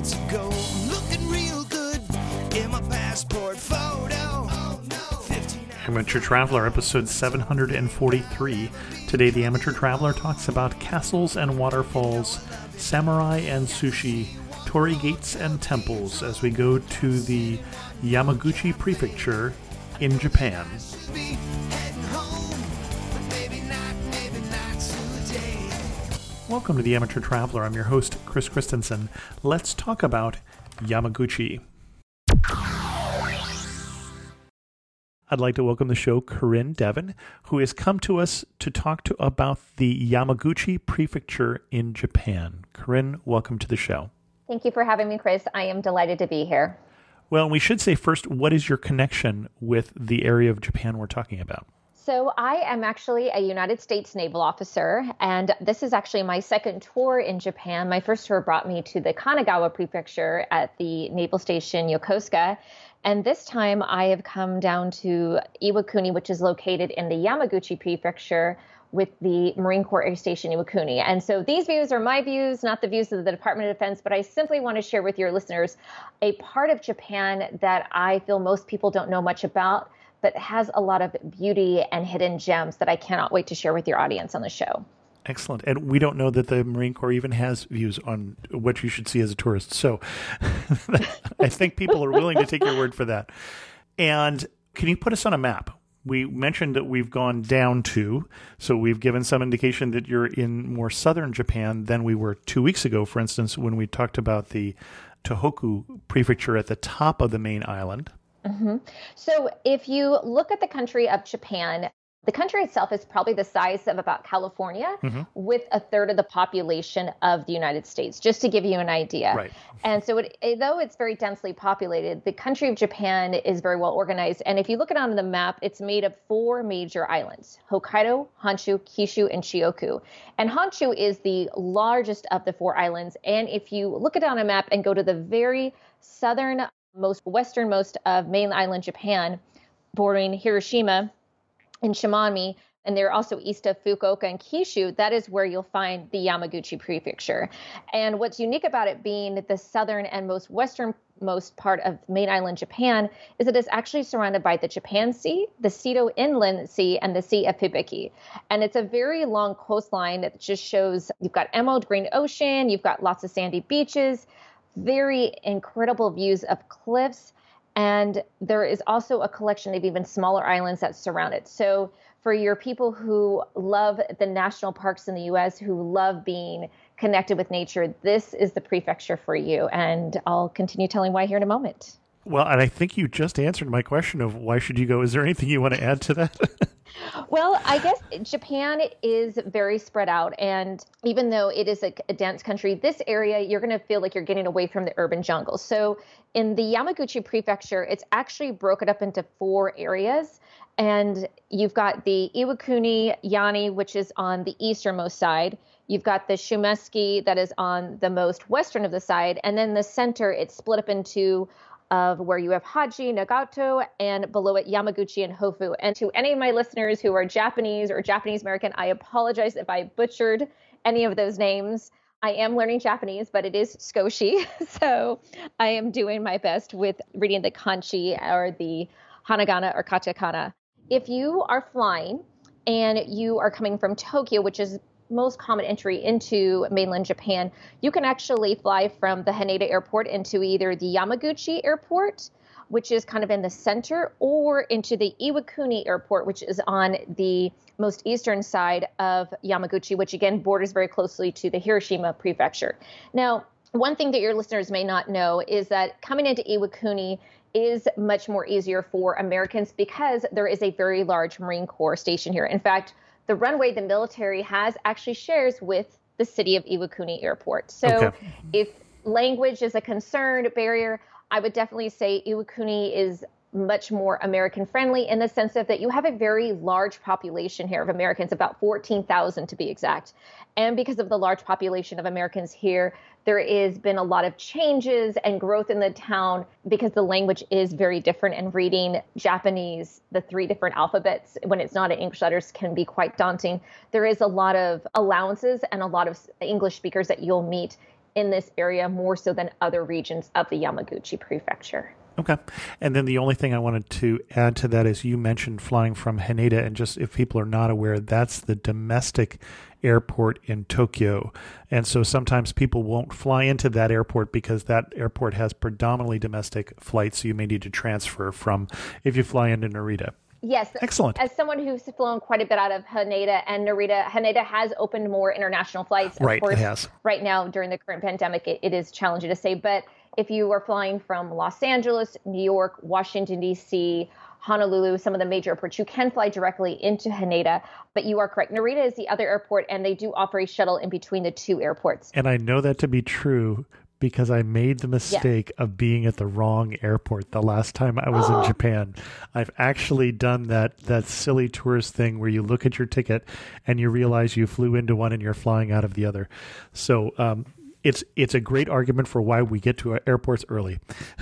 to go. I'm looking real good in my passport photo. Oh, no. Amateur Traveler, episode 743. Today, the Amateur Traveler talks about castles and waterfalls, samurai and sushi, torii gates and temples as we go to the Yamaguchi Prefecture in Japan. Welcome to the Amateur Traveler. I'm your host, Chris Christensen. Let's talk about Yamaguchi. I'd like to welcome the show Corinne Devon, who has come to us to talk about the Yamaguchi Prefecture in Japan. Corinne, welcome to the show. Thank you for having me, Chris. I am delighted to be here. Well, we should say first, what is your connection with the area of Japan we're talking about? So I am actually a United States naval officer, and this is actually my second tour in Japan. My first tour brought me to the Kanagawa Prefecture at the naval station Yokosuka. And this time I have come down to Iwakuni, which is located in the Yamaguchi Prefecture with the Marine Corps Air Station Iwakuni. And so these views are my views, not the views of the Department of Defense, but I simply want to share with your listeners a part of Japan that I feel most people don't know much about, but has a lot of beauty and hidden gems that I cannot wait to share with your audience on the show. Excellent. And we don't know that the Marine Corps even has views on what you should see as a tourist. So I think people are willing to take your word for that. And can you put us on a map? We mentioned that we've gone down to, so we've given some indication that you're in more southern Japan than we were 2 weeks ago, for instance, when we talked about the Tohoku Prefecture at the top of the main island. Mm-hmm. So if you look at the country of Japan, the country itself is probably the size of about California, with a third of the population of the United States, just to give you an idea. Right. And so though it's very densely populated, the country of Japan is very well organized. And if you look at it on the map, it's made of 4 major islands: Hokkaido, Honshu, Kyushu, and Shikoku. And Honshu is the largest of the 4 islands. And if you look at it on a map and go to the very westernmost of main island Japan, bordering Hiroshima and Shimane, and they're also east of Fukuoka and Kyushu, that is where you'll find the Yamaguchi Prefecture. And what's unique about it being the southern and most westernmost part of main island Japan is it is actually surrounded by the Japan Sea, the Seto Inland Sea, and the Sea of Hibiki. And it's a very long coastline that just shows you've got emerald green ocean, you've got lots of sandy beaches, very incredible views of cliffs. And there is also a collection of even smaller islands that surround it. So for your people who love the national parks in the U.S., who love being connected with nature, this is the prefecture for you. And I'll continue telling why here in a moment. Well, and I think you just answered my question of why should you go. Is there anything you want to add to that? Well, I guess Japan is very spread out. And even though it is a dense country, this area, you're going to feel like you're getting away from the urban jungle. So in the Yamaguchi Prefecture, it's actually broken up into 4 areas. And you've got the Iwakuni Yani, which is on the easternmost side. You've got the Shumetsuki that is on the most western of the side. And then the center, it's split up into of where you have Haji, Nagato, and below it Yamaguchi and Hofu. And to any of my listeners who are Japanese or Japanese American, I apologize if I butchered any of those names. I am learning Japanese, but it is Skoshi. So I am doing my best with reading the kanji or the hanagana or katakana. If you are flying and you are coming from Tokyo, which is most common entry into mainland Japan, you can actually fly from the Haneda Airport into either the Yamaguchi Airport, which is kind of in the center, or into the Iwakuni Airport, which is on the most eastern side of Yamaguchi, which again borders very closely to the Hiroshima Prefecture. Now, one thing that your listeners may not know is that coming into Iwakuni is much more easier for Americans because there is a very large Marine Corps station here. In fact, the runway the military has actually shares with the city of Iwakuni Airport. So if language is a concern, barrier, I would definitely say Iwakuni is much more American friendly in the sense of that you have a very large population here of Americans, about 14,000 to be exact. And because of the large population of Americans here, there has been a lot of changes and growth in the town because the language is very different, and reading Japanese, the 3 different alphabets, when it's not in English letters, can be quite daunting. There is a lot of allowances and a lot of English speakers that you'll meet in this area more so than other regions of the Yamaguchi Prefecture. Okay. And then the only thing I wanted to add to that is you mentioned flying from Haneda, and just if people are not aware, that's the domestic airport in Tokyo. And so sometimes people won't fly into that airport because that airport has predominantly domestic flights. So you may need to transfer from if you fly into Narita. Yes. Excellent. As someone who's flown quite a bit out of Haneda and Narita, Haneda has opened more international flights. Right, of course, it has. Right now, during the current pandemic, it is challenging to say. But if you are flying from Los Angeles, New York, Washington, D.C., Honolulu, some of the major airports, you can fly directly into Haneda. But you are correct. Narita is the other airport, and they do offer a shuttle in between the two airports. And I know that to be true because I made the mistake of being at the wrong airport the last time I was in Japan. I've actually done that silly tourist thing where you look at your ticket and you realize you flew into one and you're flying out of the other. So it's a great argument for why we get to our airports early.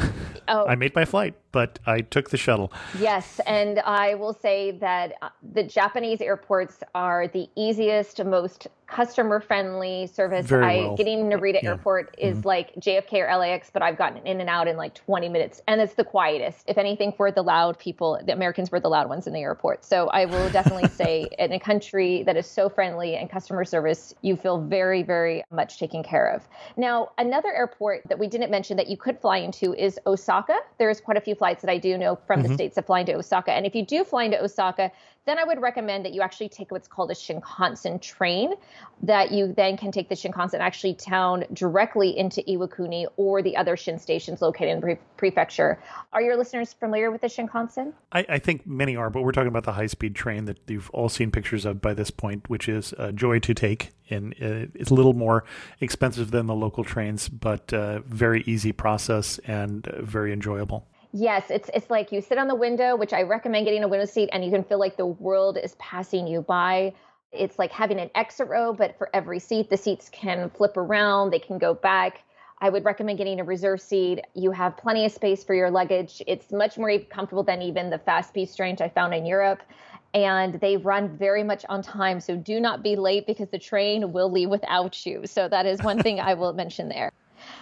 I made my flight, but I took the shuttle. Yes, and I will say that the Japanese airports are the easiest, most customer-friendly service. Getting Narita Airport is like JFK or LAX, but I've gotten in and out in like 20 minutes, and it's the quietest. If anything, we're the loud people. The Americans were the loud ones in the airport. So I will definitely say in a country that is so friendly and customer service, you feel very, very much taken care of. Now, another airport that we didn't mention that you could fly into is Osaka. There's quite a few flights that I do know from the States that fly into Osaka. And if you do fly into Osaka, then I would recommend that you actually take what's called a Shinkansen train, that you then can take the Shinkansen actually down directly into Iwakuni or the other Shin stations located in the prefecture. Are your listeners familiar with the Shinkansen? I think many are, but we're talking about the high-speed train that you've all seen pictures of by this point, which is a joy to take. And it's a little more expensive than the local trains, but very easy process and very enjoyable. Yes, it's like you sit on the window, which I recommend getting a window seat, and you can feel like the world is passing you by. It's like having an exit row, but for every seat, the seats can flip around, they can go back. I would recommend getting a reserve seat. You have plenty of space for your luggage. It's much more comfortable than even the fast-paced trains I found in Europe. And they run very much on time. So do not be late because the train will leave without you. So that is one thing I will mention there.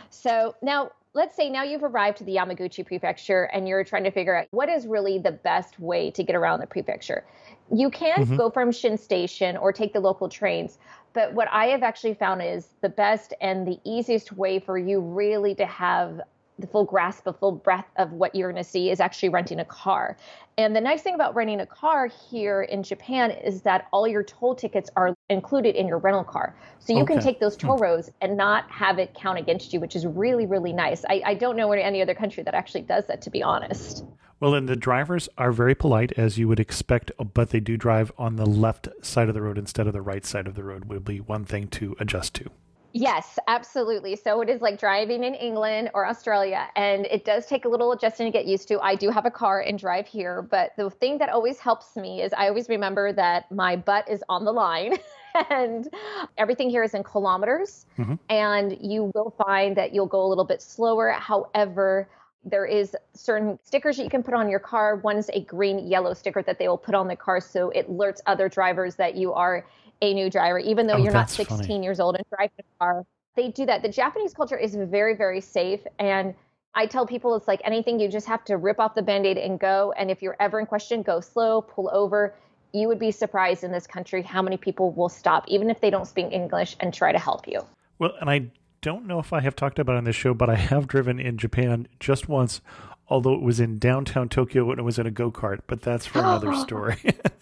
So now, let's say now you've arrived to the Yamaguchi Prefecture and you're trying to figure out what is really the best way to get around the prefecture. You can go from Shin Station or take the local trains. But what I have actually found is the best and the easiest way for you really to have the full grasp, the full breadth of what you're going to see is actually renting a car. And the nice thing about renting a car here in Japan is that all your toll tickets are included in your rental car. So you can take those toll roads and not have it count against you, which is really, really nice. I don't know any other country that actually does that, to be honest. Well, and the drivers are very polite, as you would expect, but they do drive on the left side of the road instead of the right side of the road would be one thing to adjust to. Yes, absolutely. So it is like driving in England or Australia, and it does take a little adjusting to get used to. I do have a car and drive here, but the thing that always helps me is I always remember that my butt is on the line and everything here is in kilometers, and you will find that you'll go a little bit slower. However, there is certain stickers that you can put on your car. One's a green yellow sticker that they will put on the car so it alerts other drivers that you are a new driver, even though you're not 16 years old and driving a car. They do that. The Japanese culture is very, very safe. And I tell people it's like anything, you just have to rip off the Band-Aid and go. And if you're ever in question, go slow, pull over. You would be surprised in this country how many people will stop, even if they don't speak English, and try to help you. Well, and I don't know if I have talked about it on this show, but I have driven in Japan just once, although it was in downtown Tokyo when it was in a go-kart, but that's for another story.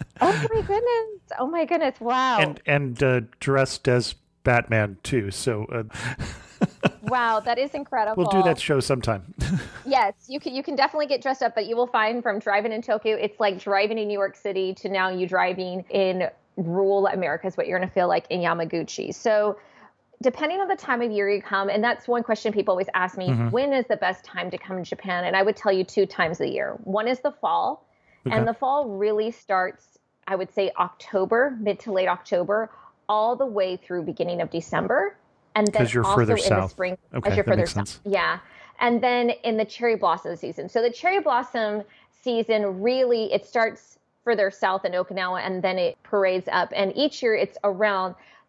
Oh my goodness. Wow. And dressed as Batman too. So wow, that is incredible. We'll do that show sometime. Yes, you can definitely get dressed up, but you will find from driving in Tokyo, it's like driving in New York City to now you driving in rural America is what you're going to feel like in Yamaguchi. So depending on the time of year you come, and that's one question people always ask me, when is the best time to come to Japan? And I would tell you 2 times a year. One is the fall, and the fall really starts, I would say, October, mid to late October, all the way through beginning of December. And then you're also further in south. The spring, okay, as you're further south. Sense. Yeah. And then in the cherry blossom season. So the cherry blossom season really, it starts further south in Okinawa, and then it parades up. And each year it's around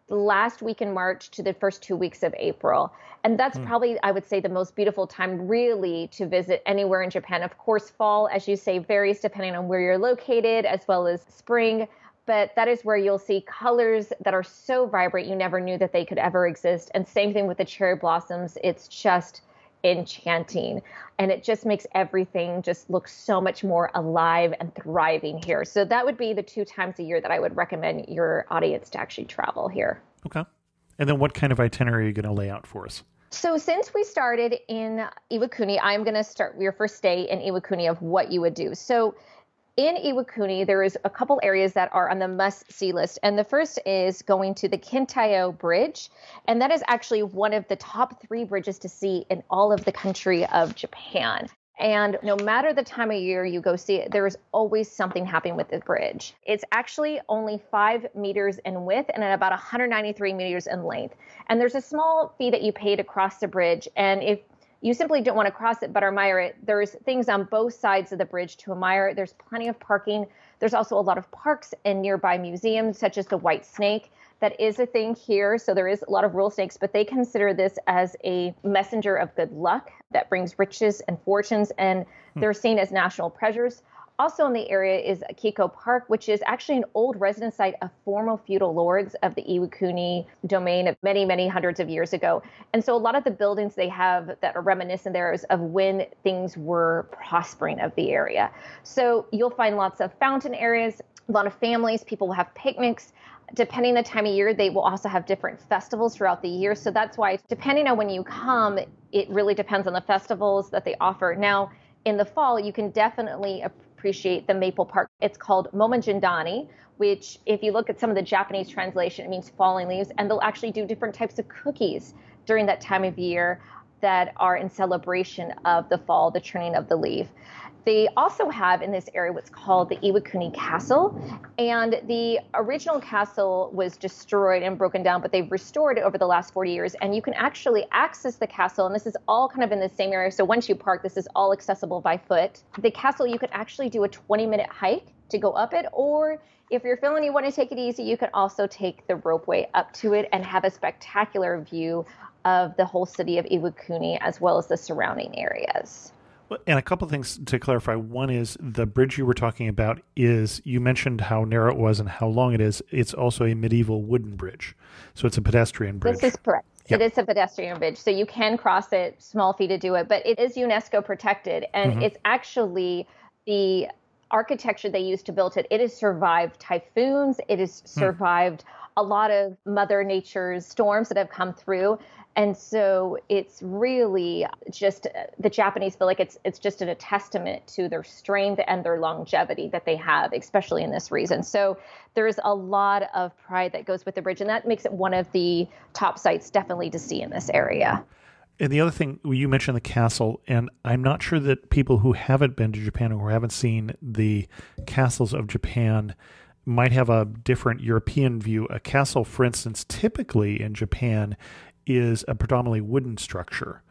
the last week in March to the first 2 weeks of April. And that's probably, I would say, the most beautiful time really to visit anywhere in Japan. Of course, fall, as you say, varies depending on where you're located, as well as spring. But that is where you'll see colors that are so vibrant you never knew that they could ever exist. And same thing with the cherry blossoms. It's just enchanting. And it just makes everything just look so much more alive and thriving here. So that would be the 2 times a year that I would recommend your audience to actually travel here. Okay. And then what kind of itinerary are you going to lay out for us? So since we started in Iwakuni, I'm going to start your first day in Iwakuni of what you would do. So in Iwakuni, there is a couple areas that are on the must-see list. And the first is going to the Kintayo Bridge. And that is actually one of the top 3 bridges to see in all of the country of Japan. And no matter the time of year you go see it, there is always something happening with the bridge. It's actually only 5 meters in width and about 193 meters in length. And there's a small fee that you pay to cross the bridge. And if you simply don't want to cross it but admire it, there's things on both sides of the bridge to admire. There's plenty of parking. There's also a lot of parks and nearby museums, such as the White Snake. That is a thing here. So there is a lot of real snakes, but they consider this as a messenger of good luck that brings riches and fortunes, and they're seen as national treasures. Also in the area is Kiko Park, which is actually an old residence site of former feudal lords of the Iwakuni domain of many, many hundreds of years ago. And so a lot of the buildings they have that are reminiscent there is of when things were prospering of the area. So you'll find lots of fountain areas, a lot of families, people will have picnics. Depending on the time of year, they will also have different festivals throughout the year. So that's why, depending on when you come, it really depends on the festivals that they offer. Now, in the fall, you can definitely appreciate the Maple Park. It's called Momojindani, which if you look at some of the Japanese translation, it means falling leaves. And they'll actually do different types of cookies during that time of year that are in celebration of the fall, the turning of the leaf. They also have in this area what's called the Iwakuni Castle. And the original castle was destroyed and broken down, but they've restored it over the last 40 years. And you can actually access the castle. And this is all kind of in the same area. So once you park, this is all accessible by foot. The castle, you could actually do a 20-minute hike to go up it. Or if you're feeling you want to take it easy, you can also take the ropeway up to it and have a spectacular view of the whole city of Iwakuni as well as the surrounding areas. And a couple of things to clarify. One is the bridge you were talking about is, you mentioned how narrow it was and how long it is. It's also a medieval wooden bridge. So it's a pedestrian bridge. This is correct. Yep. It is a pedestrian bridge. So you can cross it, small fee to do it, but it is UNESCO protected. And it's actually the architecture they used to build it. It has survived typhoons. It has survived a lot of Mother Nature's storms that have come through. And so it's really just, the Japanese feel like it's just a testament to their strength and their longevity that they have, especially in this region. So there's a lot of pride that goes with the bridge, and that makes it one of the top sites definitely to see in this area. And the other thing, you mentioned the castle, and I'm not sure that people who haven't been to Japan or who haven't seen the castles of Japan might have a different European view. A castle, for instance, typically in Japan is a predominantly wooden structure,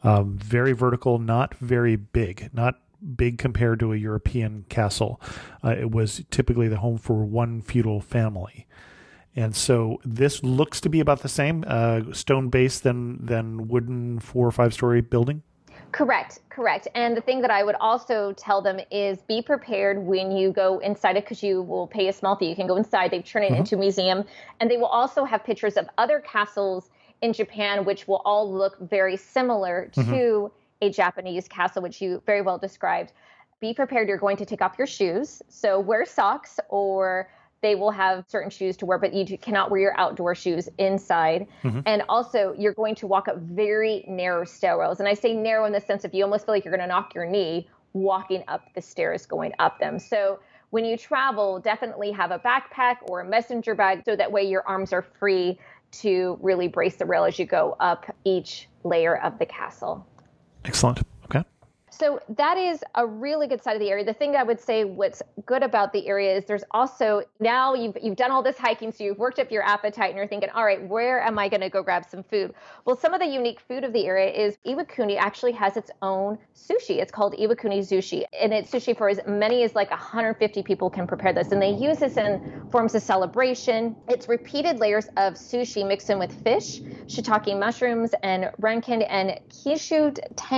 very vertical, not very big, not big compared to a European castle. It was typically the home for one feudal family. And so this looks to be about the same, stone base than wooden 4 or 5 story building. Correct. And the thing that I would also tell them is be prepared when you go inside it, because you will pay a small fee. You can go inside. They've turned it into a museum. And they will also have pictures of other castles in Japan, which will all look very similar to a Japanese castle, which you very well described. Be prepared. You're going to take off your shoes. So wear socks, or they will have certain shoes to wear, but you cannot wear your outdoor shoes inside. And also, you're going to walk up very narrow stairwells. And I say narrow in the sense of you almost feel like you're going to knock your knee walking up the stairs, going up them. So when you travel, definitely have a backpack or a messenger bag, so that way your arms are free to really brace the rail as you go up each layer of the castle. Excellent. Okay. So that is a really good side of the area. The thing I would say what's good about the area is there's also, now you've done all this hiking, so you've worked up your appetite and you're thinking, all right, where am I going to go grab some food? Well, some of the unique food of the area is Iwakuni actually has its own sushi. It's called Iwakuni Sushi, and it's sushi for as many as like 150 people can prepare this. And they use this in forms of celebration. It's repeated layers of sushi mixed in with fish, shiitake mushrooms, and renken and kishu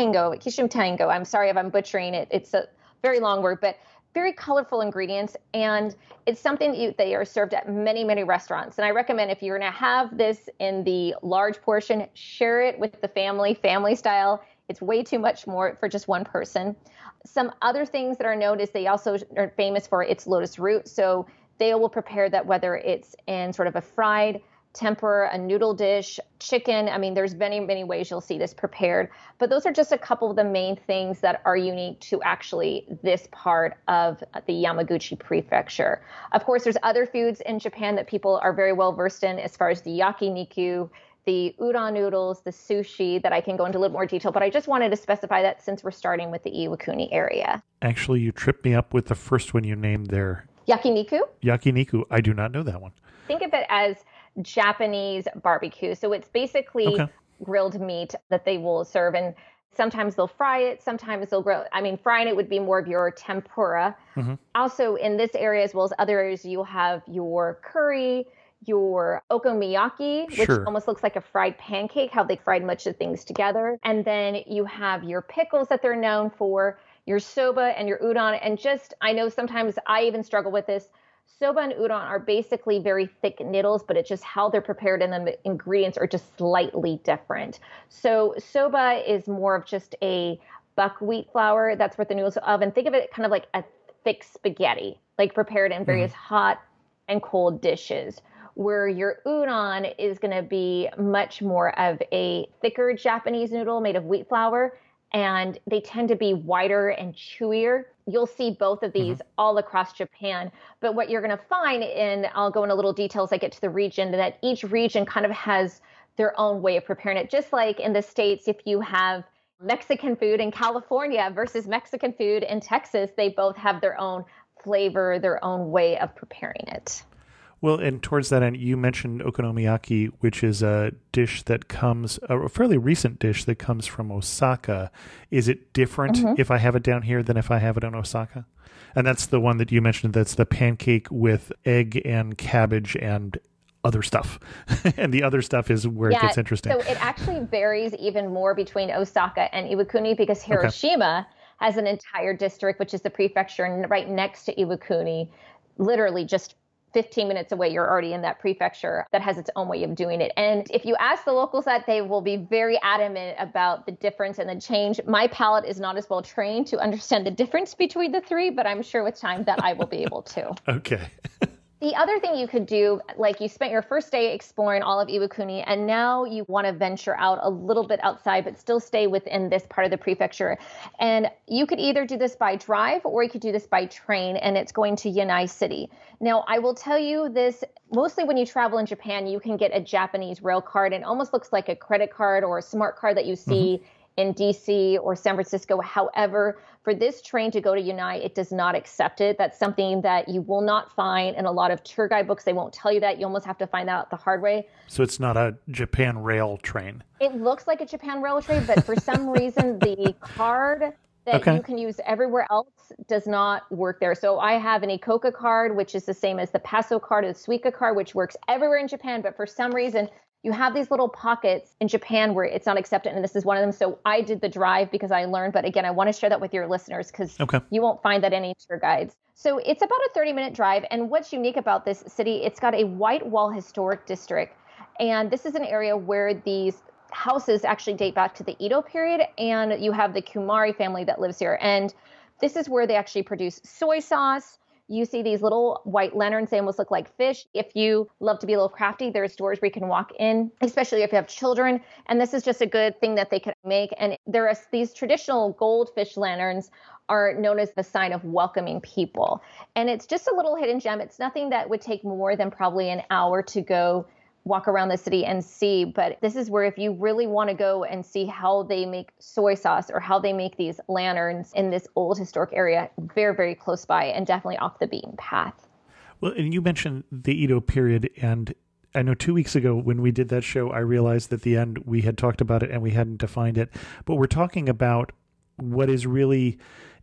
tango. I'm sorry if I'm butchering it. It's a very long word, but very colorful ingredients. And it's something they are served at many, many restaurants. And I recommend if you're going to have this in the large portion, share it with the family style. It's way too much more for just one person. Some other things that are known is they also are famous for its lotus root. So they will prepare that whether it's in sort of a fried, tempura, a noodle dish, chicken. I mean, there's many, many ways you'll see this prepared. But those are just a couple of the main things that are unique to actually this part of the Yamaguchi Prefecture. Of course, there's other foods in Japan that people are very well versed in as far as the yakiniku, the udon noodles, the sushi, that I can go into a little more detail. But I just wanted to specify that since we're starting with the Iwakuni area. Actually, you tripped me up with the first one you named there. Yakiniku? Yakiniku. I do not know that one. Think of it as Japanese barbecue. So it's basically grilled meat that they will serve. And sometimes they'll fry it. Sometimes they'll grill it. I mean, frying it would be more of your tempura. Mm-hmm. Also, in this area, as well as other areas, you'll have your curry, your okonomiyaki, which almost looks like a fried pancake, how they fried much of things together. And then you have your pickles that they're known for, your soba and your udon. And just, I know sometimes I even struggle with this. Soba and udon are basically very thick noodles, but it's just how they're prepared and the ingredients are just slightly different. So soba is more of just a buckwheat flour. That's what the noodles of. And think of it kind of like a thick spaghetti, like prepared in various hot and cold dishes. Where your udon is going to be much more of a thicker Japanese noodle made of wheat flour, and they tend to be whiter and chewier. You'll see both of these all across Japan. But what you're going to find, and I'll go into little details as I get to the region, that each region kind of has their own way of preparing it. Just like in the States, if you have Mexican food in California versus Mexican food in Texas, they both have their own flavor, their own way of preparing it. Well, and towards that end, you mentioned okonomiyaki, which is a dish that comes, a fairly recent dish that comes from Osaka. Is it different if I have it down here than if I have it in Osaka? And that's the one that you mentioned, that's the pancake with egg and cabbage and other stuff. And the other stuff is where it gets interesting. So it actually varies even more between Osaka and Iwakuni, because Hiroshima has an entire district, which is the prefecture right next to Iwakuni, literally just 15 minutes away, you're already in that prefecture that has its own way of doing it. And if you ask the locals that, they will be very adamant about the difference and the change. My palate is not as well trained to understand the difference between the three, but I'm sure with time that I will be able to. Okay. The other thing you could do, like you spent your first day exploring all of Iwakuni, and now you want to venture out a little bit outside, but still stay within this part of the prefecture. And you could either do this by drive or you could do this by train, and it's going to Yanai City. Now, I will tell you this, mostly when you travel in Japan, you can get a Japanese rail card. It almost looks like a credit card or a smart card that you see in DC or San Francisco. However, for this train to go to Yanai, it does not accept it. That's something that you will not find in a lot of tour guide books. They won't tell you that. You almost have to find out the hard way. So it's not a Japan Rail train. It looks like a Japan Rail train, but for some reason, the card that you can use everywhere else does not work there. So I have an ICOCA card, which is the same as the PASO card or the Suica card, which works everywhere in Japan. But for some reason, you have these little pockets in Japan where it's not accepted, and this is one of them. So I did the drive because I learned, but again, I want to share that with your listeners because you won't find that in any tour guides. So it's about a 30-minute drive, and what's unique about this city, it's got a white wall historic district, and this is an area where these houses actually date back to the Edo period, and you have the Kumari family that lives here, and this is where they actually produce soy sauce. You see these little white lanterns. They almost look like fish. If you love to be a little crafty, there's doors where you can walk in, especially if you have children. And this is just a good thing that they can make. And there are these traditional goldfish lanterns are known as the sign of welcoming people. And it's just a little hidden gem. It's nothing that would take more than probably an hour to go walk around the city and see. But this is where if you really want to go and see how they make soy sauce or how they make these lanterns in this old historic area, very, very close by and definitely off the beaten path. Well, and you mentioned the Edo period, and I know 2 weeks ago when we did that show, I realized at the end we had talked about it and we hadn't defined it. But we're talking about what is really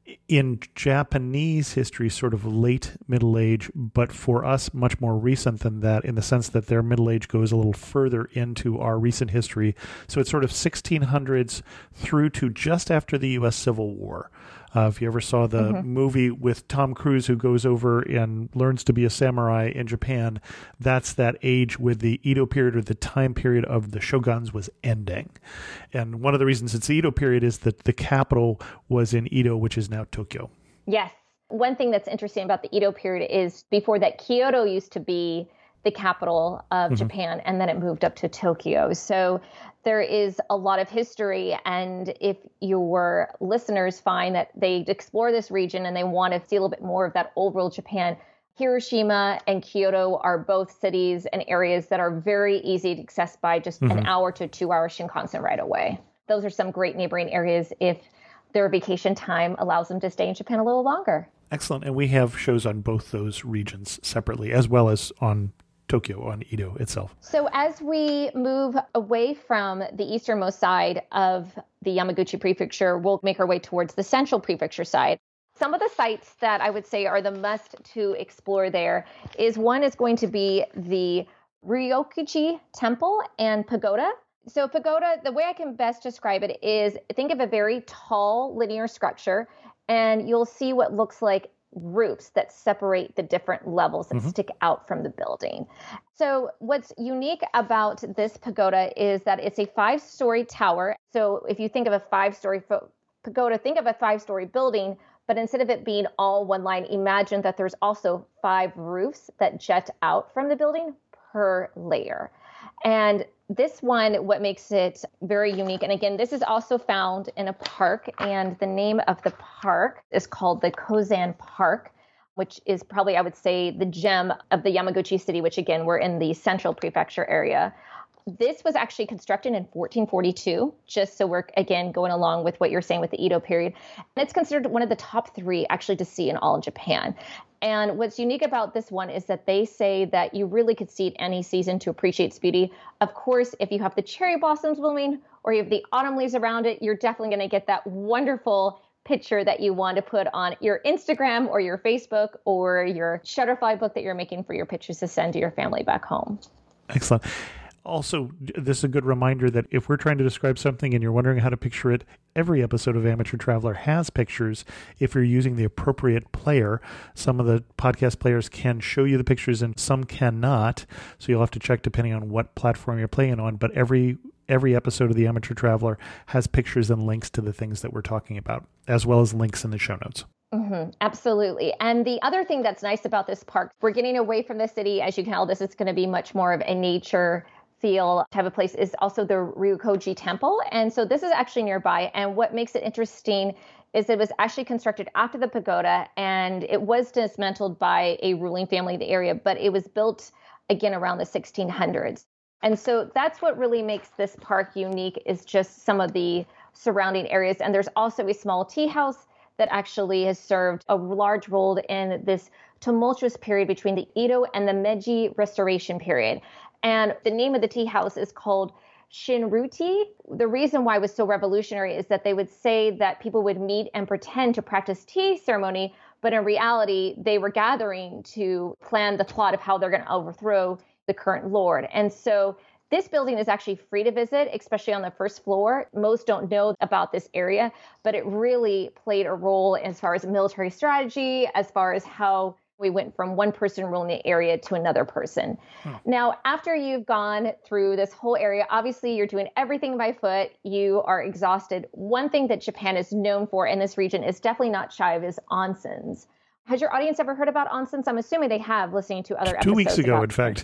in Japanese history sort of late Middle Age, but for us much more recent than that, in the sense that their Middle Age goes a little further into our recent history. So it's sort of 1600s through to just after the U.S. Civil War. If you ever saw the movie with Tom Cruise who goes over and learns to be a samurai in Japan, that's that age with the Edo period, or the time period of the shoguns, was ending. And one of the reasons it's the Edo period is that the capital was in Edo, which is now Tokyo. Yes. One thing that's interesting about the Edo period is before that, Kyoto used to be the capital of Japan, and then it moved up to Tokyo. So there is a lot of history. And if your listeners find that they explore this region and they want to see a little bit more of that old world Japan, Hiroshima and Kyoto are both cities and areas that are very easy to access by just an hour to 2 hour Shinkansen right away. Those are some great neighboring areas if their vacation time allows them to stay in Japan a little longer. Excellent. And we have shows on both those regions separately, as well as on Tokyo, on Edo itself. So as we move away from the easternmost side of the Yamaguchi Prefecture, we'll make our way towards the central prefecture side. Some of the sites that I would say are the must to explore there is one is going to be the Ryokuchi Temple and Pagoda. So pagoda, the way I can best describe it is think of a very tall linear structure, and you'll see what looks like roofs that separate the different levels that stick out from the building. So what's unique about this pagoda is that it's a 5-story tower. So if you think of a 5-story pagoda, think of a 5-story building, but instead of it being all one line, imagine that there's also 5 roofs that jut out from the building per layer. And this one, what makes it very unique, and again, this is also found in a park, and the name of the park is called the Kozan Park, which is probably, I would say, the gem of the Yamaguchi city, which again, we're in the central prefecture area. This was actually constructed in 1442, just so we're, again, going along with what you're saying with the Edo period. And it's considered one of the top 3 actually to see in all of Japan. And what's unique about this one is that they say that you really could see it any season to appreciate its beauty. Of course, if you have the cherry blossoms blooming or you have the autumn leaves around it, you're definitely going to get that wonderful picture that you want to put on your Instagram or your Facebook or your Shutterfly book that you're making for your pictures to send to your family back home. Excellent. Also, this is a good reminder that if we're trying to describe something and you're wondering how to picture it, every episode of Amateur Traveler has pictures if you're using the appropriate player. Some of the podcast players can show you the pictures and some cannot, so you'll have to check depending on what platform you're playing on. But every episode of the Amateur Traveler has pictures and links to the things that we're talking about, as well as links in the show notes. Absolutely. And the other thing that's nice about this park, we're getting away from the city. As you can tell, this is going to be much more of a nature feel type of place, is also the Ryokuchi Temple. And so this is actually nearby. And what makes it interesting is it was actually constructed after the pagoda, and it was dismantled by a ruling family in the area, but it was built again around the 1600s. And so that's what really makes this park unique, is just some of the surrounding areas. And there's also a small tea house that actually has served a large role in this tumultuous period between the Edo and the Meiji Restoration period. And the name of the tea house is called Shinruti. The reason why it was so revolutionary is that they would say that people would meet and pretend to practice tea ceremony, but in reality, they were gathering to plan the plot of how they're going to overthrow the current lord. And so this building is actually free to visit, especially on the first floor. Most don't know about this area, but it really played a role as far as military strategy, as far as how we went from one person ruling the area to another person. Now, after you've gone through this whole area, obviously you're doing everything by foot. You are exhausted. One thing that Japan is known for in this region is definitely not shy of is onsens. Has your audience ever heard about onsens? I'm assuming they have, listening to other episodes. 2 weeks ago, in fact.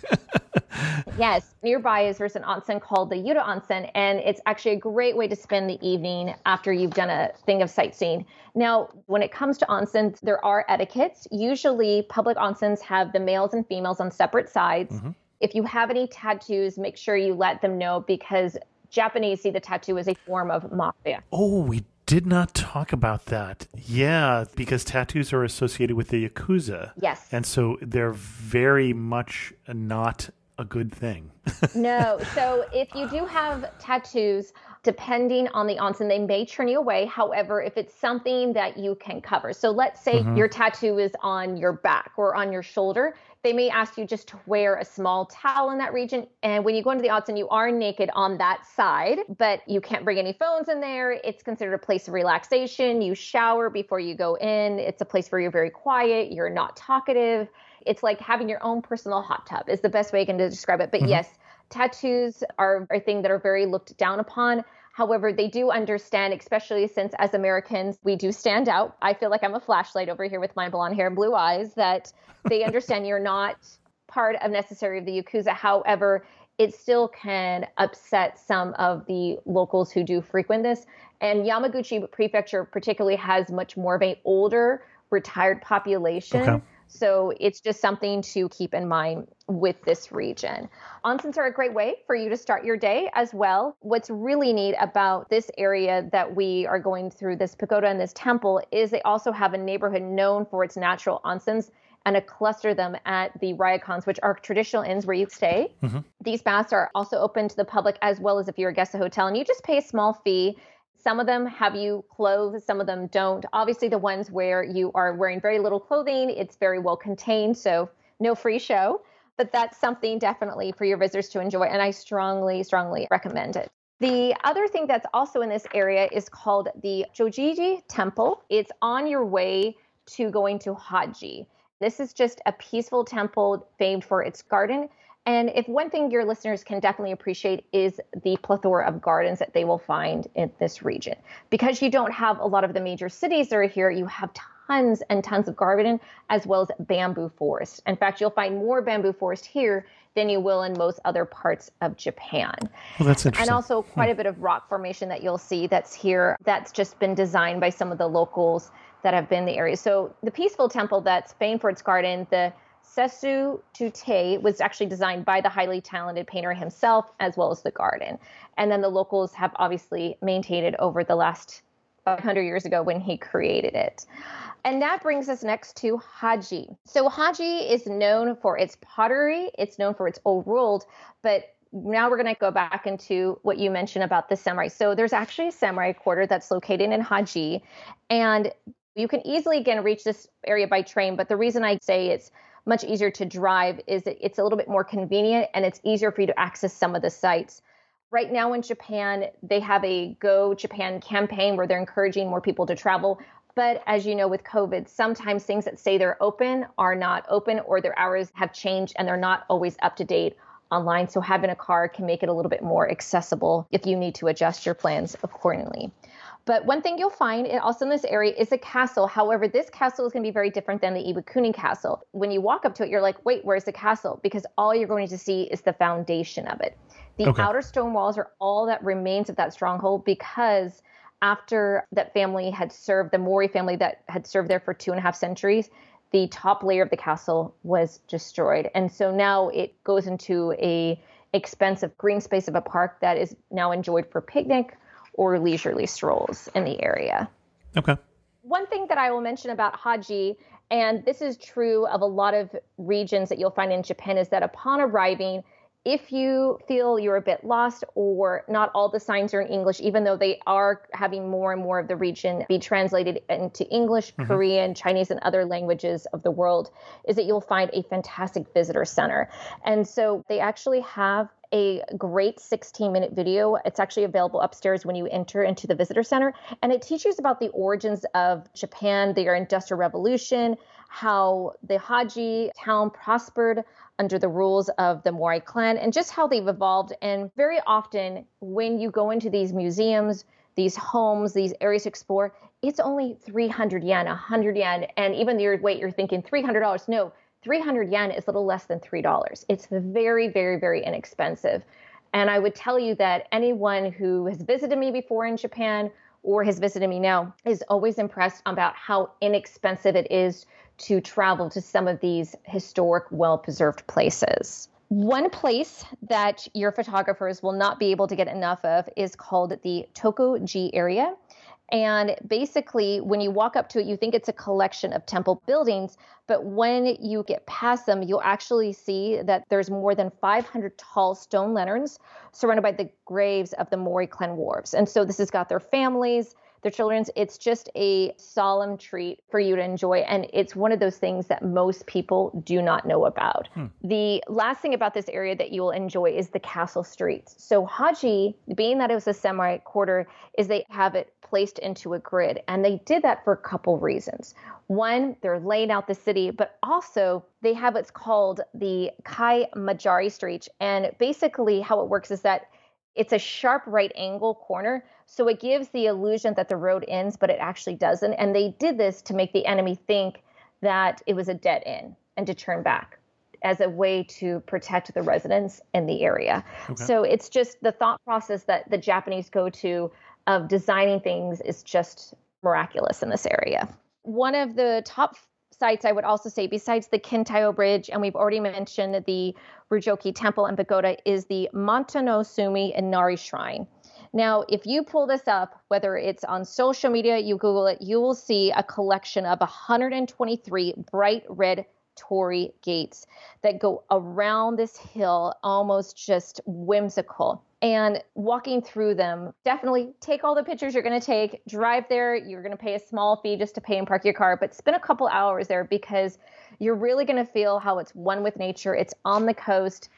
Yes. Nearby there's an onsen called the Yudo Onsen, and it's actually a great way to spend the evening after you've done a thing of sightseeing. Now, when it comes to onsens, there are etiquettes. Usually public onsens have the males and females on separate sides. If you have any tattoos, make sure you let them know because Japanese see the tattoo as a form of mafia. Oh, we did not talk about that. Yeah, because tattoos are associated with the Yakuza. Yes. And so they're very much not a good thing. No. So if you do have tattoos, depending on the onsen, they may turn you away. However, if it's something that you can cover. So let's say your tattoo is on your back or on your shoulder. They may ask you just to wear a small towel in that region. And when you go into the onsen, you are naked on that side, but you can't bring any phones in there. It's considered a place of relaxation. You shower before you go in. It's a place where you're very quiet. You're not talkative. It's like having your own personal hot tub is the best way I can describe it. But yes, tattoos are a thing that are very looked down upon. However, they do understand, especially since as Americans, we do stand out. I feel like I'm a flashlight over here with my blonde hair and blue eyes, that they understand you're not part of necessarily of the Yakuza. However, it still can upset some of the locals who do frequent this. And Yamaguchi Prefecture particularly has much more of an older, retired population. Okay. So it's just something to keep in mind with this region. Onsens are a great way for you to start your day as well. What's really neat about this area that we are going through, this pagoda and this temple, is they also have a neighborhood known for its natural onsens and a cluster of them at the ryokans, which are traditional inns where you stay. These baths are also open to the public as well as if you're a guest at a hotel, and you just pay a small fee. Some of them have you clothed, some of them don't. Obviously, the ones where you are wearing very little clothing, it's very well contained, so no free show. But that's something definitely for your visitors to enjoy, and I strongly, strongly recommend it. The other thing that's also in this area is called the Jojiji Temple. It's on your way to going to Haji. This is just a peaceful temple famed for its garden. And if one thing your listeners can definitely appreciate is the plethora of gardens that they will find in this region. Because you don't have a lot of the major cities that are here, you have tons and tons of garden as well as bamboo forest. In fact, you'll find more bamboo forest here than you will in most other parts of Japan. Well, that's interesting. And also quite a bit of rock formation that you'll see that's here that's just been designed by some of the locals that have been in the area. So the peaceful temple that's famed for its garden, the Sesu Tute, was actually designed by the highly talented painter himself, as well as the garden. And then the locals have obviously maintained it over the last 500 years ago when he created it. And that brings us next to Haji. So Haji is known for its pottery. It's known for its old world, but now we're going to go back into what you mentioned about the samurai. So there's actually a samurai quarter that's located in Haji, and you can easily, again, reach this area by train. But the reason I say it's much easier to drive is that it's a little bit more convenient and it's easier for you to access some of the sites. Right now in Japan, they have a Go Japan campaign where they're encouraging more people to travel. But as you know, with COVID, sometimes things that say they're open are not open, or their hours have changed and they're not always up to date online. So having a car can make it a little bit more accessible if you need to adjust your plans accordingly. But one thing you'll find also in this area is a castle. However, this castle is going to be very different than the Iwakuni Castle. When you walk up to it, you're like, wait, where's the castle? Because all you're going to see is the foundation of it. The outer stone walls are all that remains of that stronghold, because after that family had served, the Mori family that had served there for 2.5 centuries, the top layer of the castle was destroyed. And so now it goes into a expensive green space of a park that is now enjoyed for picnic or leisurely strolls in the area. Okay. One thing that I will mention about Haji, and this is true of a lot of regions that you'll find in Japan, is that upon arriving, if you feel you're a bit lost or not all the signs are in English, even though they are having more and more of the region be translated into English, Korean, Chinese, and other languages of the world, is that you'll find a fantastic visitor center. And so they actually have a great 16-minute video. It's actually available upstairs when you enter into the visitor center. And it teaches about the origins of Japan, their industrial revolution, how the Haji town prospered under the rules of the Mori clan, and just how they've evolved. And very often when you go into these museums, these homes, these areas to explore, it's only 300 yen, 100 yen. And even you're thinking $300. No, 300 yen is a little less than $3. It's very, very, very inexpensive. And I would tell you that anyone who has visited me before in Japan or has visited me now is always impressed about how inexpensive it is to travel to some of these historic, well-preserved places. One place that your photographers will not be able to get enough of is called the Tokoji area. And basically, when you walk up to it, you think it's a collection of temple buildings. But when you get past them, you'll actually see that there's more than 500 tall stone lanterns surrounded by the graves of the Mori clan warriors. And so this has got their families, their children's. It's just a solemn treat for you to enjoy. And it's one of those things that most people do not know about. The last thing about this area that you will enjoy is the castle streets. So Haji, being that it was a samurai quarter, is they have it placed into a grid. And they did that for a couple reasons. One, they're laying out the city, but also they have what's called the Kai Majari Street. And basically how it works is that it's a sharp right angle corner. So it gives the illusion that the road ends, but it actually doesn't. And they did this to make the enemy think that it was a dead end and to turn back as a way to protect the residents in the area. Okay. So it's just the thought process that the Japanese go to of designing things is just miraculous in this area. One of the top sites I would also say, besides the Kintaio Bridge, and we've already mentioned the Rujoki Temple and Pagoda, is the Montano-sumi Inari Shrine. Now, if you pull this up, whether it's on social media, you Google it, you will see a collection of 123 bright red torii gates that go around this hill, almost just whimsical. And walking through them, definitely take all the pictures you're going to take, drive there. You're going to pay a small fee just to pay and park your car, but spend a couple hours there because you're really going to feel how it's one with nature. It's on the coast.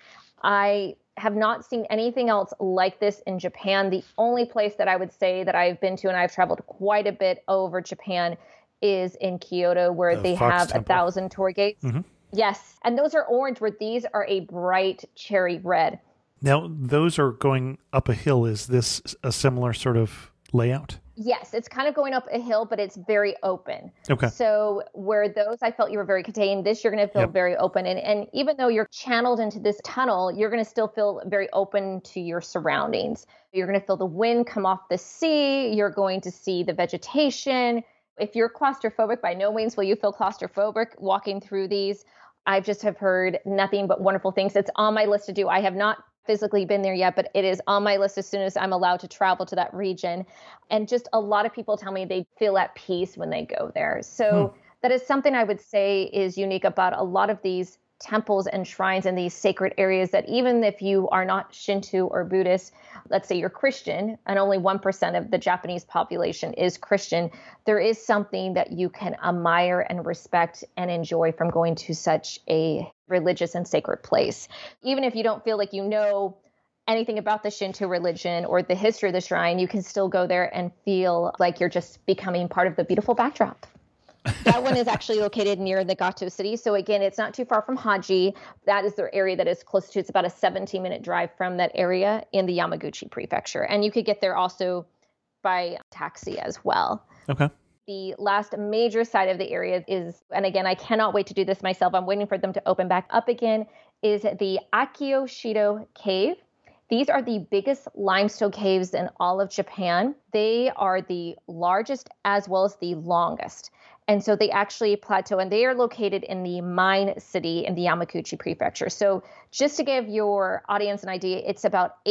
I have not seen anything else like this in Japan. The only place that I would say that I've been to, and I've traveled quite a bit over Japan, is in Kyoto, where they have 1,000 torii gates. Mm-hmm. Yes. And those are orange, where these are a bright cherry red. Now, those are going up a hill. Is this a similar sort of layout? Yes, it's kind of going up a hill, but it's very open. Okay. So where those, I felt you were very contained, this you're going to feel very open. And even though you're channeled into this tunnel, you're going to still feel very open to your surroundings. You're going to feel the wind come off the sea. You're going to see the vegetation. If you're claustrophobic, by no means will you feel claustrophobic walking through these. I just have heard nothing but wonderful things. It's on my list to do. I have not physically been there yet, but it is on my list as soon as I'm allowed to travel to that region. And just a lot of people tell me they feel at peace when they go there. So that is something I would say is unique about a lot of these temples and shrines in these sacred areas, that even if you are not Shinto or Buddhist, let's say you're Christian, and only 1% of the Japanese population is Christian, there is something that you can admire and respect and enjoy from going to such a religious and sacred place. Even if you don't feel like you know anything about the Shinto religion or the history of the shrine, you can still go there and feel like you're just becoming part of the beautiful backdrop. That one is actually located near the Gato city. So again, it's not too far from Haji. That is the area that is close to. It's about a 17-minute drive from that area in the Yamaguchi prefecture. And you could get there also by taxi as well. Okay. The last major site of the area is, and again, I cannot wait to do this myself, I'm waiting for them to open back up again, is the Akio-Shido Cave. These are the biggest limestone caves in all of Japan. They are the largest as well as the longest. And so they actually plateau, and they are located in the Mine City in the Yamaguchi prefecture. So just to give your audience an idea, it's about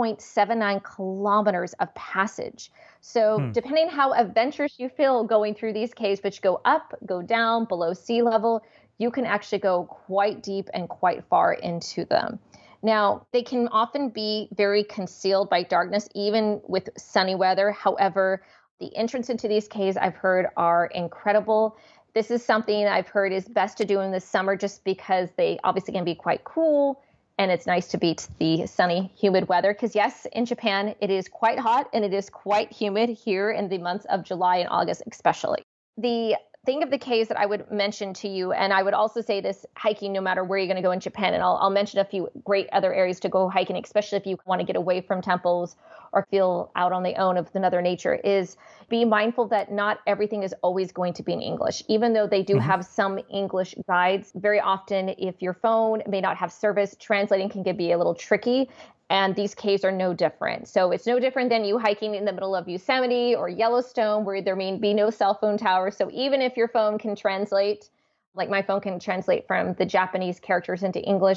8.79 kilometers of passage. So depending how adventurous you feel going through these caves, which go up, go down, below sea level, you can actually go quite deep and quite far into them. Now, they can often be very concealed by darkness, even with sunny weather. However, the entrance into these caves, I've heard, are incredible. This is something I've heard is best to do in the summer just because they obviously can be quite cool, and it's nice to beat the sunny, humid weather. Because yes, in Japan, it is quite hot and it is quite humid here in the months of July and August especially. The thing of the caves that I would mention to you, and I would also say this hiking no matter where you're going to go in Japan, and I'll mention a few great other areas to go hiking, especially if you want to get away from temples or feel out on the own of another nature, is be mindful that not everything is always going to be in English. Even though they do have some English guides, very often if your phone may not have service, translating can be a little tricky. And these caves are no different. So it's no different than you hiking in the middle of Yosemite or Yellowstone, where there may be no cell phone towers. So even if your phone can translate, like my phone can translate from the Japanese characters into English,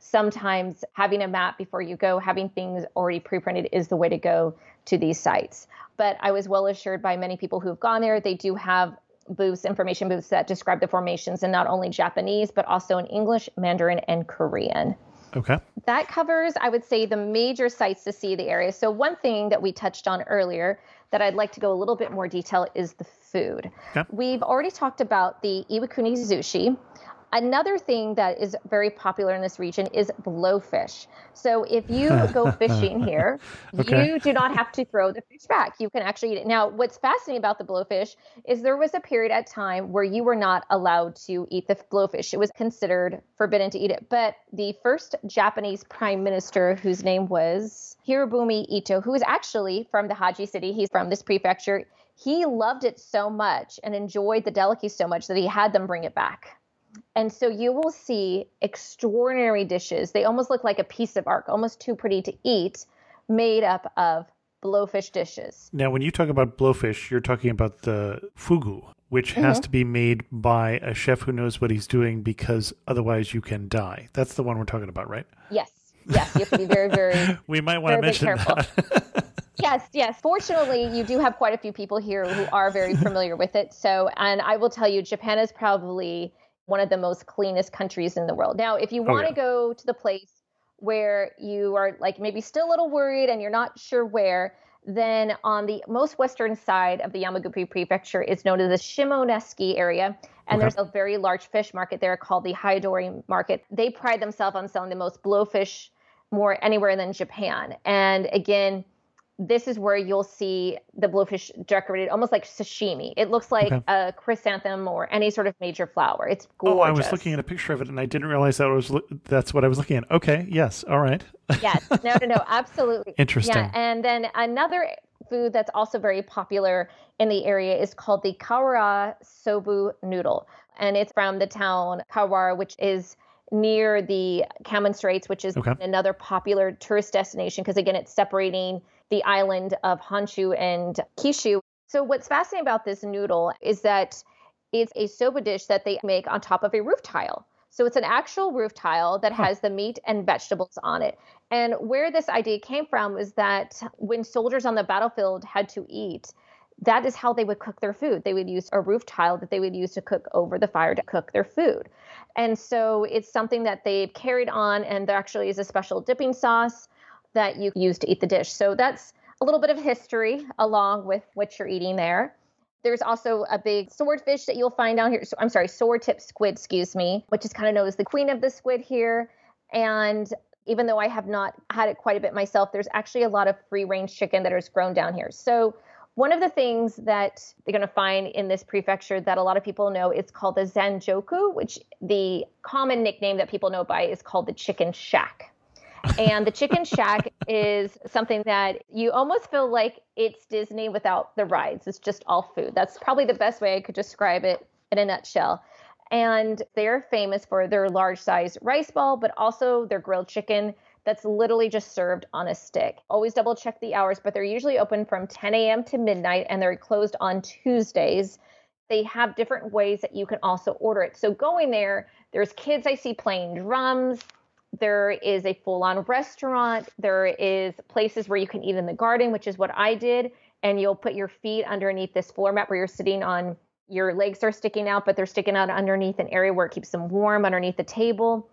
sometimes having a map before you go, having things already pre-printed is the way to go to these sites. But I was well assured by many people who have gone there, they do have booths, information booths that describe the formations in not only Japanese, but also in English, Mandarin, and Korean. Okay. That covers, I would say, the major sites to see the area. So one thing that we touched on earlier that I'd like to go a little bit more detail is the food. Okay. We've already talked about the Iwakuni sushi. Another thing that is very popular in this region is blowfish. So if you go fishing here, Okay. you do not have to throw the fish back. You can actually eat it. Now, what's fascinating about the blowfish is there was a period at time where you were not allowed to eat the blowfish. It was considered forbidden to eat it. But the first Japanese prime minister, whose name was Hirobumi Ito, who is actually from the Haji city, he's from this prefecture, he loved it so much and enjoyed the delicacy so much that he had them bring it back. And so you will see extraordinary dishes. They almost look like a piece of art, almost too pretty to eat, made up of blowfish dishes. Now, when you talk about blowfish, you're talking about the fugu, which has to be made by a chef who knows what he's doing, because otherwise you can die. That's the one we're talking about, right? Yes. Yes. You have to be very, very, We might want to very mention careful. that. Yes. Fortunately, you do have quite a few people here who are very familiar with it. So, and I will tell you, Japan is probably one of the most cleanest countries in the world. Now, if you want to go to the place where you are like maybe still a little worried and you're not sure where, then on the most western side of the Yamaguchi prefecture is known as the Shimoneski area. And there's a very large fish market there called the Haidori market. They pride themselves on selling the most blowfish more anywhere than Japan. And again, this is where you'll see the blowfish decorated almost like sashimi. It looks like a chrysanthemum or any sort of major flower. It's gorgeous. Oh, I was looking at a picture of it and I didn't realize that's what I was looking at. Okay, yes, all right. Yes, no, absolutely. Interesting. Yeah, and then another food that's also very popular in the area is called the Kawara Sobu noodle. And it's from the town Kawara, which is near the Kamenn Straits, which is another popular tourist destination, because again, it's separating the island of Honshu and Kishu. So what's fascinating about this noodle is that it's a soba dish that they make on top of a roof tile. So it's an actual roof tile that has the meat and vegetables on it. And where this idea came from is that when soldiers on the battlefield had to eat, that is how they would cook their food. They would use a roof tile that they would use to cook over the fire to cook their food. And so it's something that they've carried on, and there actually is a special dipping sauce that you use to eat the dish. So that's a little bit of history along with what you're eating there. There's also a big swordfish that you'll find down here. So, I'm sorry, sword-tip squid, which is kind of known as the queen of the squid here. And even though I have not had it quite a bit myself, there's actually a lot of free-range chicken that is grown down here. So one of the things that they're going to find in this prefecture that a lot of people know is called the Zanjoku, which the common nickname that people know by is called the chicken shack. And the chicken shack is something that you almost feel like it's Disney without the rides. It's just all food. That's probably the best way I could describe it in a nutshell. And they're famous for their large size rice ball, but also their grilled chicken that's literally just served on a stick. Always double check the hours, but they're usually open from 10 a.m. to midnight, and they're closed on Tuesdays. They have different ways that you can also order it. So going there, there's kids I see playing drums. There is a full-on restaurant. There is places where you can eat in the garden, which is what I did. And you'll put your feet underneath this floor mat where you're sitting on, your legs are sticking out, but they're sticking out underneath an area where it keeps them warm underneath the table.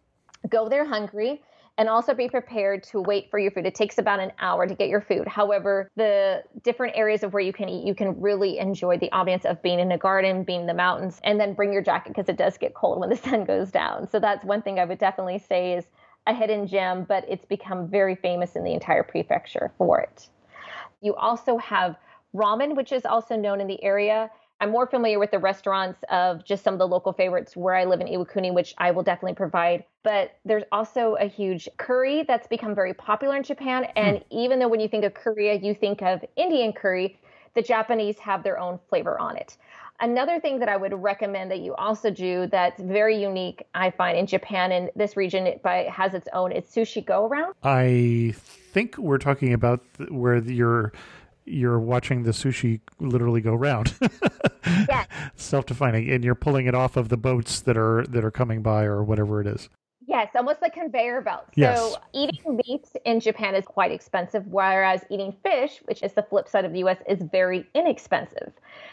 Go there hungry. And also be prepared to wait for your food. It takes about an hour to get your food. However, the different areas of where you can eat, you can really enjoy the ambience of being in a garden, being in the mountains, and then bring your jacket because it does get cold when the sun goes down. So that's one thing I would definitely say is a hidden gem, but it's become very famous in the entire prefecture for it. You also have ramen, which is also known in the area. I'm more familiar with the restaurants of just some of the local favorites where I live in Iwakuni, which I will definitely provide. But there's also a huge curry that's become very popular in Japan. And even though when you think of Korea, you think of Indian curry, the Japanese have their own flavor on it. Another thing that I would recommend that you also do that's very unique, I find, in Japan, and this region has its own, it's sushi go-around. I think we're talking about where you're watching the sushi literally go round. Yes. Self-defining, and you're pulling it off of the boats that are coming by or whatever it is. Yes, almost like conveyor belts. Yes. So eating meat in Japan is quite expensive, whereas eating fish, which is the flip side of the US, is very inexpensive.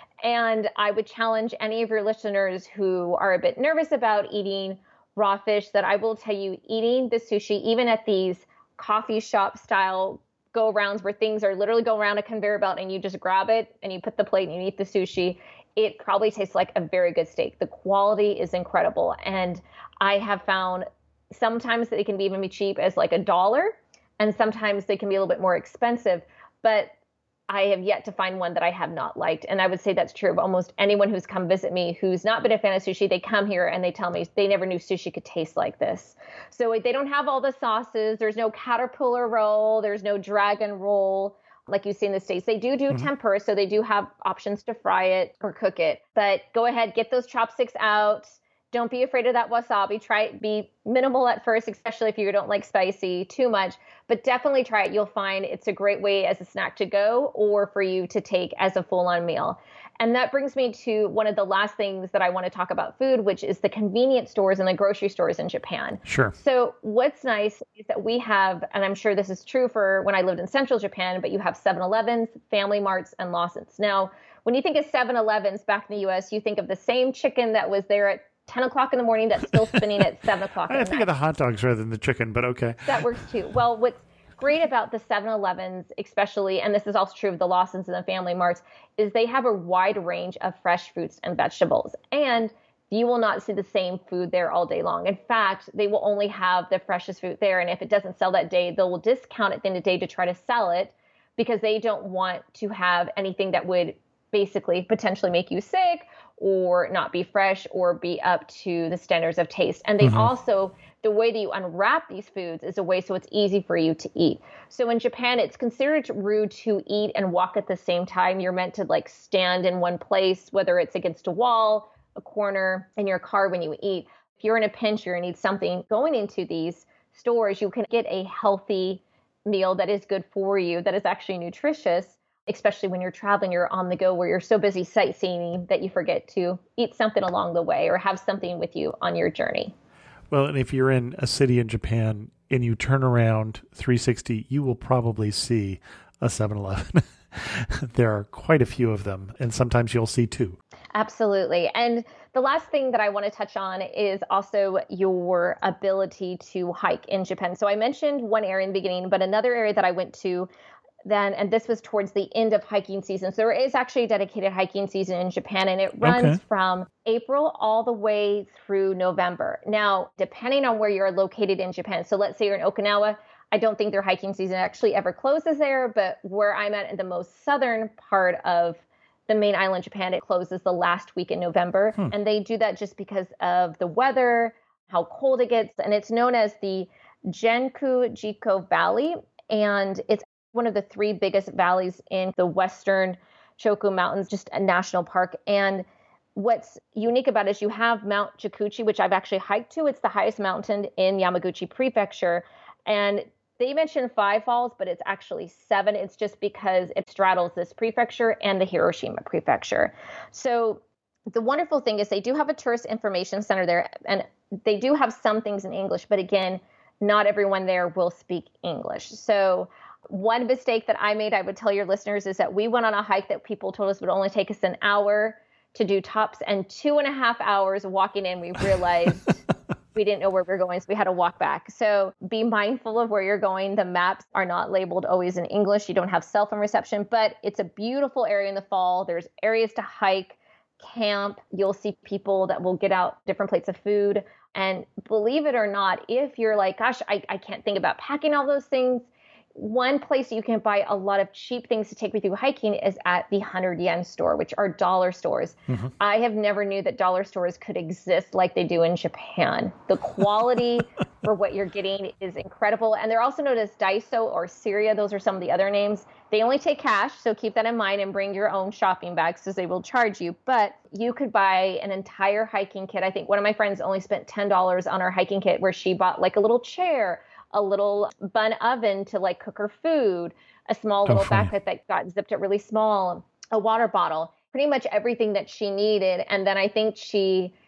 And I would challenge any of your listeners who are a bit nervous about eating raw fish that I will tell you, eating the sushi, even at these coffee shop style go rounds where things are literally go around a conveyor belt and you just grab it and you put the plate and you eat the sushi, it probably tastes like a very good steak. The quality is incredible. And I have found sometimes they can even be cheap as like $1, and sometimes they can be a little bit more expensive. But I have yet to find one that I have not liked. And I would say that's true of almost anyone who's come visit me who's not been a fan of sushi. They come here and they tell me they never knew sushi could taste like this. So they don't have all the sauces. There's no caterpillar roll. There's no dragon roll like you see in the States. They do tempura, so they do have options to fry it or cook it. But go ahead, get those chopsticks out. Don't be afraid of that wasabi. Try it, be minimal at first, especially if you don't like spicy too much, but definitely try it. You'll find it's a great way as a snack to go or for you to take as a full-on meal. And that brings me to one of the last things that I want to talk about food, which is the convenience stores and the grocery stores in Japan. Sure. So what's nice is that we have, and I'm sure this is true for when I lived in central Japan, but you have 7-Elevens, Family Marts, and Lawson's. Now, when you think of 7-Elevens back in the U.S., you think of the same chicken that was there at 10 o'clock in the morning that's still spinning at 7 o'clock at night. I think of the hot dogs rather than the chicken, but okay. That works too. Well, what's great about the 7-Elevens, especially, and this is also true of the Lawsons and the Family Marts, is they have a wide range of fresh fruits and vegetables. And you will not see the same food there all day long. In fact, they will only have the freshest fruit there. And if it doesn't sell that day, they will discount it at the end of the day to try to sell it because they don't want to have anything that would basically potentially make you sick or not be fresh or be up to the standards of taste. And they also, the way that you unwrap these foods is a way so it's easy for you to eat. So in Japan, it's considered rude to eat and walk at the same time. You're meant to like stand in one place, whether it's against a wall, a corner, in your car when you eat. If you're in a pinch or need something going into these stores, you can get a healthy meal that is good for you, that is actually nutritious, especially when you're traveling, you're on the go where you're so busy sightseeing that you forget to eat something along the way or have something with you on your journey. Well, and if you're in a city in Japan and you turn around 360, you will probably see a 7-Eleven. There are quite a few of them, and sometimes you'll see two. Absolutely. And the last thing that I want to touch on is also your ability to hike in Japan. So I mentioned one area in the beginning, but another area that I went to then, and this was towards the end of hiking season. So there is actually a dedicated hiking season in Japan, and it runs from April all the way through November. Now, depending on where you're located in Japan, so let's say you're in Okinawa, I don't think their hiking season actually ever closes there, but where I'm at in the most southern part of the main island, Japan, it closes the last week in November. And they do that just because of the weather, how cold it gets. And it's known as the Genku Jiko Valley. And it's one of the 3 biggest valleys in the western Choku Mountains, just a national park. And what's unique about it is you have Mount Chikuchi, which I've actually hiked to. It's the highest mountain in Yamaguchi Prefecture. And they mentioned 5 falls, but it's actually 7. It's just because it straddles this prefecture and the Hiroshima Prefecture. So the wonderful thing is they do have a tourist information center there, and they do have some things in English, but again, not everyone there will speak English. So one mistake that I made, I would tell your listeners, is that we went on a hike that people told us would only take us an hour to do tops, and 2.5 hours walking in, we realized we didn't know where we were going, so we had to walk back. So be mindful of where you're going. The maps are not labeled always in English. You don't have cell phone reception, but it's a beautiful area in the fall. There's areas to hike, camp. You'll see people that will get out different plates of food. And believe it or not, if you're like, gosh, I can't think about packing all those things, one place you can buy a lot of cheap things to take with you hiking is at the 100 yen store, which are dollar stores. I have never knew that dollar stores could exist like they do in Japan. The quality for what you're getting is incredible. And they're also known as Daiso or Syria. Those are some of the other names. They only take cash, so keep that in mind and bring your own shopping bags because they will charge you. But you could buy an entire hiking kit. I think one of my friends only spent $10 on her hiking kit where she bought like a little chair, a little bun oven to like cook her food, a small little backpack that got zipped up really small, a water bottle, pretty much everything that she needed. And then I think she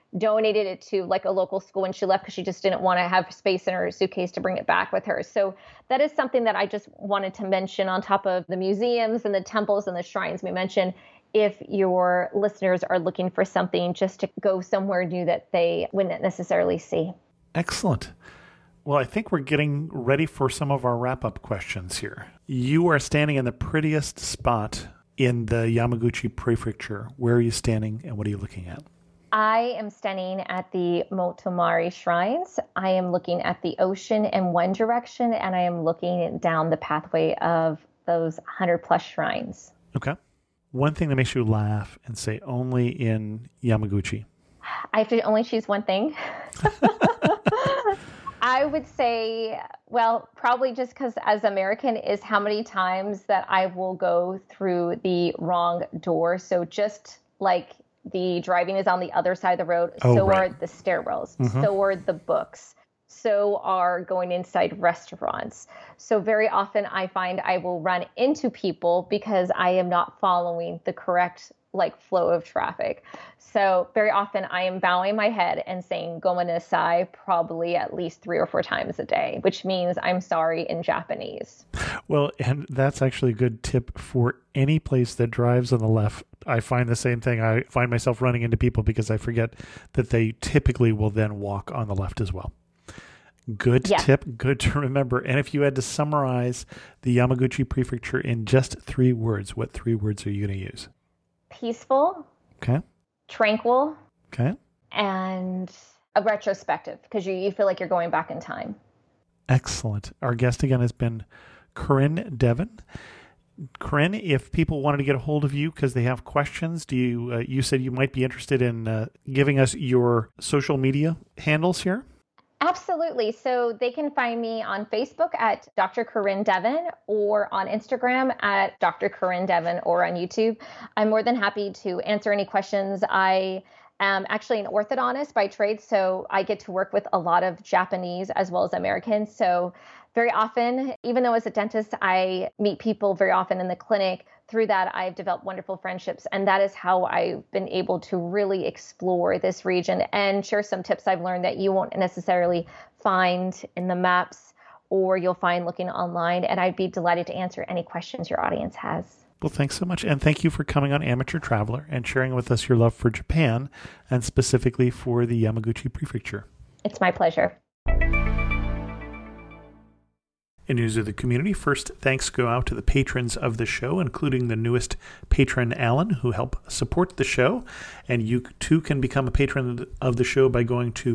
donated it to like a local school when she left because she just didn't want to have space in her suitcase to bring it back with her. So that is something that I just wanted to mention on top of the museums and the temples and the shrines we mentioned. If your listeners are looking for something just to go somewhere new that they wouldn't necessarily see. Excellent. Well, I think we're getting ready for some of our wrap-up questions here. You are standing in the prettiest spot in the Yamaguchi Prefecture. Where are you standing and what are you looking at? I am standing at the Motomari shrines. I am looking at the ocean in one direction, and I am looking down the pathway of those 100+ shrines. Okay. One thing that makes you laugh and say only in Yamaguchi. I have to only choose one thing. I would say, well, probably just because as American is how many times that I will go through the wrong door. So just like the driving is on the other side of the road, are the stairwells, so are the books, so are going inside restaurants. So very often I find I will run into people because I am not following the correct flow of traffic. So very often I am bowing my head and saying "gomenasai" probably at least 3 or 4 times a day, which means I'm sorry in Japanese. Well, and that's actually a good tip for any place that drives on the left. I find the same thing. I find myself running into people because I forget that they typically will then walk on the left as well. Good tip, good to remember. And if you had to summarize the Yamaguchi Prefecture in just 3 words, what 3 words are you going to use? Peaceful. Okay. Tranquil. Okay. And a retrospective, because you feel like you're going back in time. Excellent. Our guest again has been Corinne Devin. Corinne, if people wanted to get a hold of you because they have questions, do you said you might be interested in giving us your social media handles here? Absolutely. So they can find me on Facebook at Dr. Corinne Devin, or on Instagram at Dr. Corinne Devin, or on YouTube. I'm more than happy to answer any questions. I am actually an orthodontist by trade, so I get to work with a lot of Japanese as well as Americans. So very often, even though as a dentist, I meet people very often in the clinic. Through that, I've developed wonderful friendships, and that is how I've been able to really explore this region and share some tips I've learned that you won't necessarily find in the maps or you'll find looking online, and I'd be delighted to answer any questions your audience has. Well, thanks so much, and thank you for coming on Amateur Traveler and sharing with us your love for Japan, and specifically for the Yamaguchi Prefecture. It's my pleasure. In news of the community, first thanks go out to the patrons of the show, including the newest patron, Alan, who help support the show. And you too can become a patron of the show by going to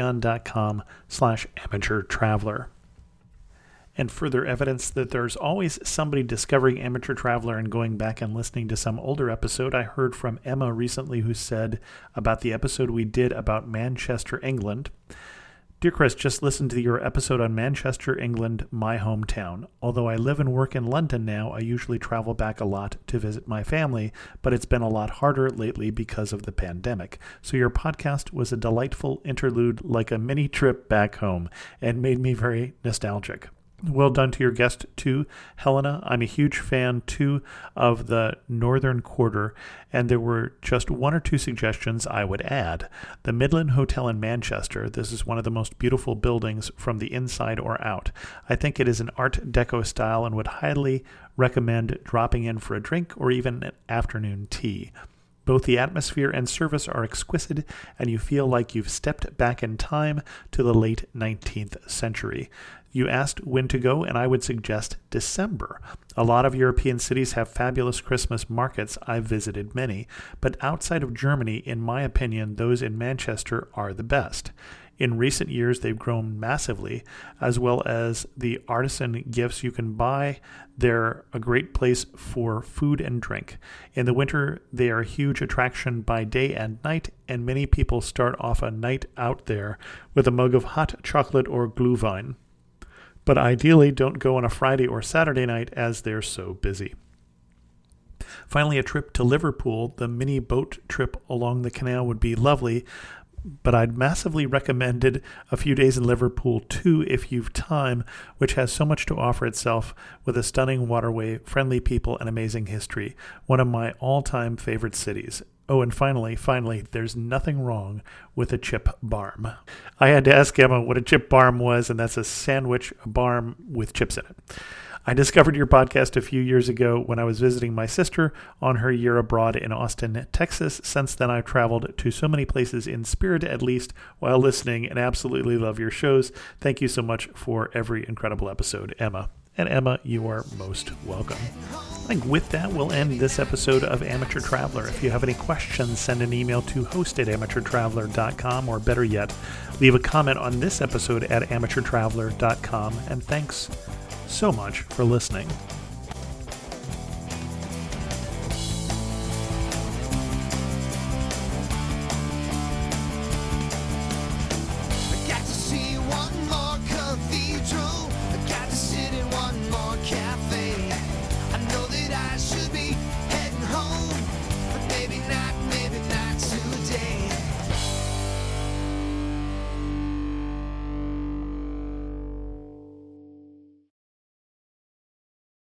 patreon.com/amateurtraveler. And further evidence that there's always somebody discovering Amateur Traveler and going back and listening to some older episode. I heard from Emma recently who said about the episode we did about Manchester, England. Dear Chris, just listened to your episode on Manchester, England, my hometown. Although I live and work in London now, I usually travel back a lot to visit my family, but it's been a lot harder lately because of the pandemic. So your podcast was a delightful interlude like a mini trip back home and made me very nostalgic. Well done to your guest, too, Helena. I'm a huge fan, too, of the Northern Quarter, and there were just 1 or 2 suggestions I would add. The Midland Hotel in Manchester. This is one of the most beautiful buildings from the inside or out. I think it is an Art Deco style and would highly recommend dropping in for a drink or even an afternoon tea. Both the atmosphere and service are exquisite, and you feel like you've stepped back in time to the late 19th century. You asked when to go, and I would suggest December. A lot of European cities have fabulous Christmas markets. I've visited many, but outside of Germany, in my opinion, those in Manchester are the best. In recent years, they've grown massively, as well as the artisan gifts you can buy. They're a great place for food and drink. In the winter, they are a huge attraction by day and night, and many people start off a night out there with a mug of hot chocolate or Glühwein. But ideally, don't go on a Friday or Saturday night as they're so busy. Finally, a trip to Liverpool. The mini boat trip along the canal would be lovely, but I'd massively recommended a few days in Liverpool too if you've time, which has so much to offer itself with a stunning waterway, friendly people, and amazing history. One of my all-time favorite cities. Oh, and finally, there's nothing wrong with a chip barm. I had to ask Emma what a chip barm was, and that's a sandwich barm with chips in it. I discovered your podcast a few years ago when I was visiting my sister on her year abroad in Austin, Texas. Since then, I've traveled to so many places in spirit, at least, while listening, and absolutely love your shows. Thank you so much for every incredible episode, Emma. And Emma, you are most welcome. I think with that, we'll end this episode of Amateur Traveler. If you have any questions, send an email to host@amateurtraveler.com, or better yet, leave a comment on this episode at amateurtraveler.com. And thanks so much for listening.